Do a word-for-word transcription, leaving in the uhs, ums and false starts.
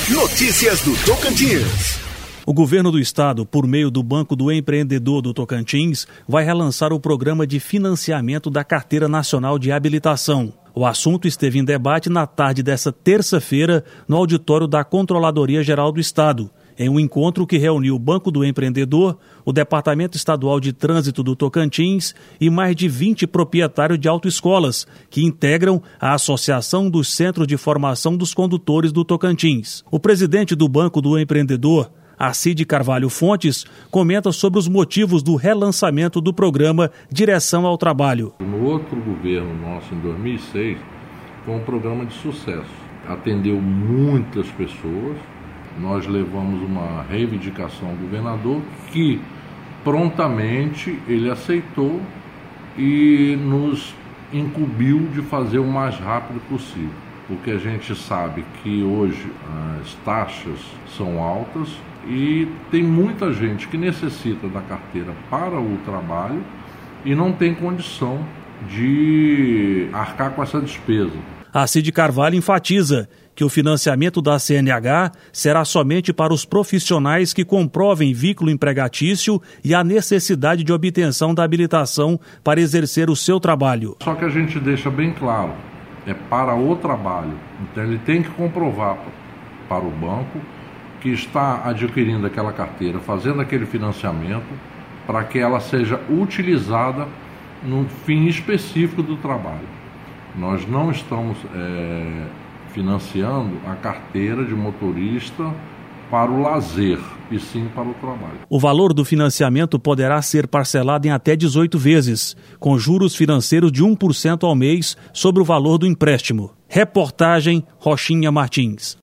Notícias do Tocantins. O governo do estado, por meio do Banco do Empreendedor do Tocantins, vai relançar o programa de financiamento da Carteira Nacional de Habilitação. O assunto esteve em debate na tarde desta terça-feira no auditório da Controladoria Geral do Estado, em um encontro que reuniu o Banco do Empreendedor, o Departamento Estadual de Trânsito do Tocantins e mais de vinte proprietários de autoescolas, que integram a Associação dos Centros de Formação dos Condutores do Tocantins. O presidente do Banco do Empreendedor, Acide Carvalho Fontes, comenta sobre os motivos do relançamento do programa Direção ao Trabalho. No outro governo nosso, em dois mil e seis, foi um programa de sucesso. Atendeu muitas pessoas. Nós levamos uma reivindicação ao governador que prontamente ele aceitou e nos incumbiu de fazer o mais rápido possível. Porque a gente sabe que hoje as taxas são altas e tem muita gente que necessita da carteira para o trabalho e não tem condição de arcar com essa despesa. Acide Carvalho enfatiza que o financiamento da C N H será somente para os profissionais que comprovem vínculo empregatício e a necessidade de obtenção da habilitação para exercer o seu trabalho. Só que a gente deixa bem claro, é para o trabalho. Então ele tem que comprovar para o banco que está adquirindo aquela carteira, fazendo aquele financiamento, para que ela seja utilizada no fim específico do trabalho. Nós não estamos é, financiando a carteira de motorista para o lazer, e sim para o trabalho. O valor do financiamento poderá ser parcelado em até dezoito vezes, com juros financeiros de um por cento ao mês sobre o valor do empréstimo. Reportagem Rochinha Martins.